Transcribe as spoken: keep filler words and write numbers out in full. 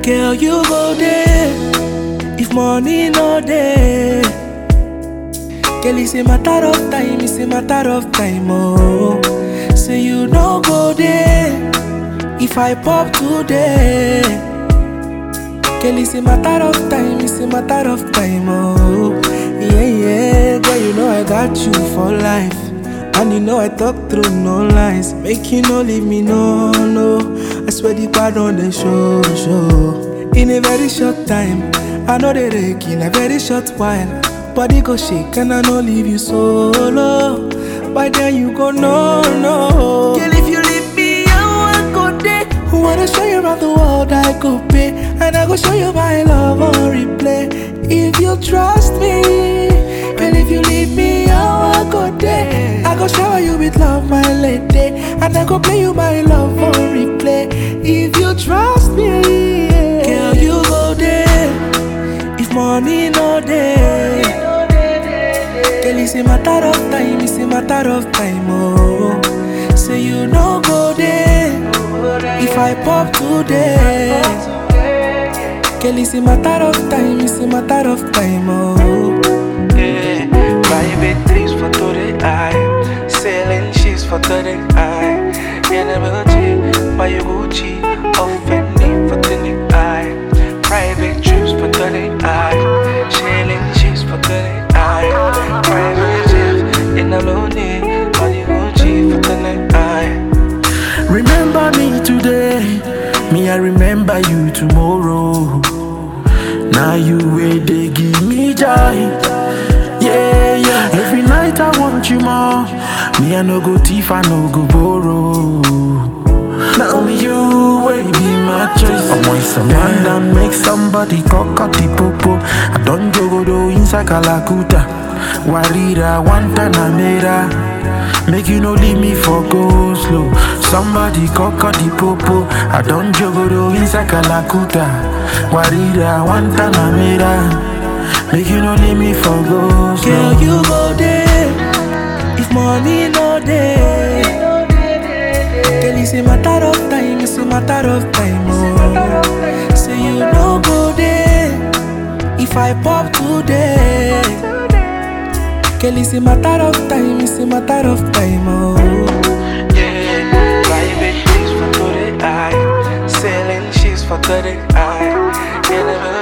Girl, you go there if money no there. Girl, it's a matter of time, it's a matter of time, oh. Say you no go there if I pop today. Girl, it's a matter of time, it's a matter of time, oh. Yeah, yeah, girl, you know I got you for life. And you know I talk through no lies. Make you no leave me, no, no. I swear the bad on the show, show. In a very short time, I know they rake in a very short while. Body go shake and I no leave you solo. By then you go, no, no. Girl, if you leave me, I won't go there. Wanna show you around the world, I go pay. And I go show you my love on replay. If you trust me, and if you leave me, I won't go there. I go shower you with love, my lady. And I go play you my love on replay. If you trust me, girl, you go there if money no there. Girl, it's a matter of time, it's a matter of time, oh. Say you no go there if I pop today. Girl, it's a matter of time, it's a matter of time, oh. Yeah, private trips for the eye, selling shoes for the eye. Yeah, never cheap, buy your Gucci, offend me for the eye. Private trips for the eye, selling shoes for the eye. Private trips in a lonely, buy your Gucci for the eye. Remember me today, me I remember you tomorrow. Now you way they give me joy. Yeah, yeah. Every night I want you more. Me I no go thief, I no go borrow. Now me you way be my choice. I want some man that make somebody cock up the popo. I don't go do inside Kalakuta. Warira wantana mera. Make you no leave me for go slow. Somebody cock up the popo. I don't jogo do inside Kalakuta. Warira wantana mera. Make you no leave me for go slow. Girl, you go there if money no there. Girl, it's a matter of time, it's a matter of time, oh. Say you no go there if I pop today. Girl, it's a matter of time, it's a matter of time, oh. Yeah, private things for the eye, selling shoes for the eye. Yeah, never